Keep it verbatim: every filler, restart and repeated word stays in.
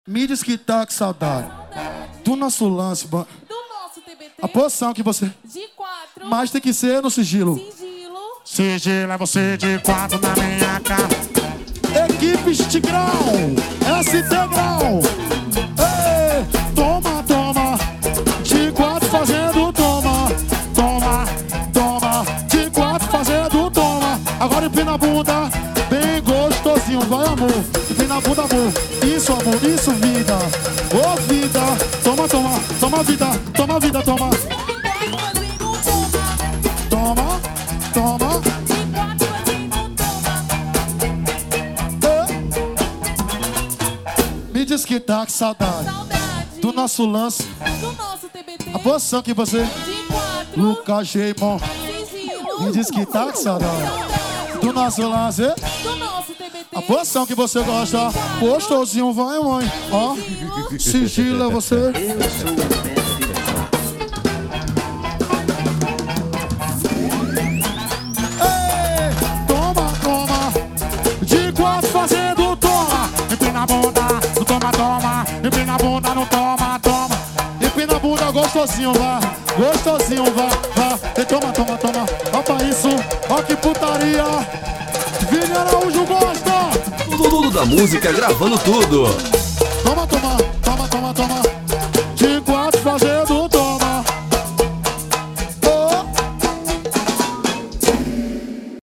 Me diz que tá com saudade do nosso lance, ba- Do nosso T B T. a posição que você... De quatro. Mas tem que ser no sigilo. Sigilo. Sigilo é você de quatro na minha cara. Equipe Tigrão, S T Grau. Ei, toma, toma, de quatro fazendo toma. Toma, toma, de quatro fazendo toma. Agora empina a bunda, bem gostosinho, vai amor. Empina a bunda, amor, isso amor, isso vida. Ô vida, toma, toma, toma vida, toma vida, toma. Toma, toma. Me diz que tá com saudade Saudade. do nosso lance, Do nosso T B T. a posição que você... De quatro. Lucas Geimon, Sigilo. me diz que tá com saudade do nosso lance, Do nosso T B T. a posição que você gosta. Gostosinho, vai mãe, ó. Sigilo é você. Ei, toma, toma, de quatro fazendo toma. Empina a bunda, no toma, toma. Empina a bunda, no toma, toma. Empina a bunda gostosinho, vá. Gostosinho, vá, vá. E toma, toma, toma. Ó pra isso, ó que putaria. Vini Araújo gosta. Tudo da música gravando tudo. Toma, toma, toma, toma, toma. De quatro